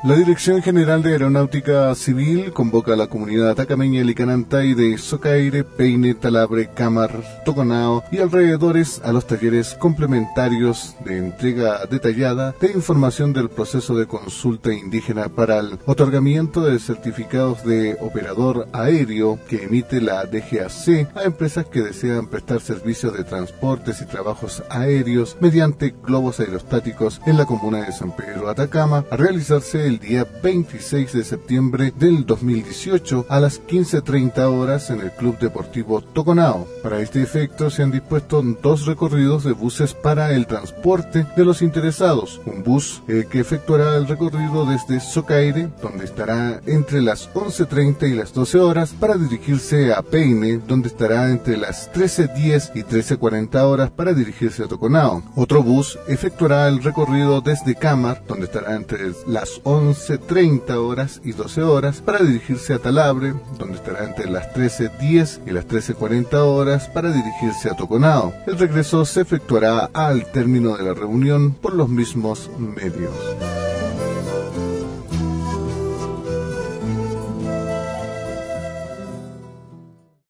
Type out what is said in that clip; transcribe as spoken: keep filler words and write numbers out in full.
La Dirección General de Aeronáutica Civil convoca a la comunidad atacameña Licanantay de Socaire, Peine, Talabre, Cámar, Toconao y alrededores a los talleres complementarios de entrega detallada de información del proceso de consulta indígena para el otorgamiento de certificados de operador aéreo que emite la D G A C a empresas que desean prestar servicios de transportes y trabajos aéreos mediante globos aerostáticos en la comuna de San Pedro Atacama, a realizarse el día veintiséis de septiembre del dos mil dieciocho a las quince treinta horas en el Club Deportivo Toconao. Para este efecto se han dispuesto dos recorridos de buses para el transporte de los interesados. Un bus eh, que efectuará el recorrido desde Socaire, donde estará entre las once treinta y las doce horas, para dirigirse a Peine, donde estará entre las trece diez y trece cuarenta horas para dirigirse a Toconao. Otro bus efectuará el recorrido desde Cámar, donde estará entre las once treinta horas y doce horas para dirigirse a Talabre, donde estará entre las trece diez y las trece cuarenta horas para dirigirse a Toconao. El regreso se efectuará al término de la reunión por los mismos medios.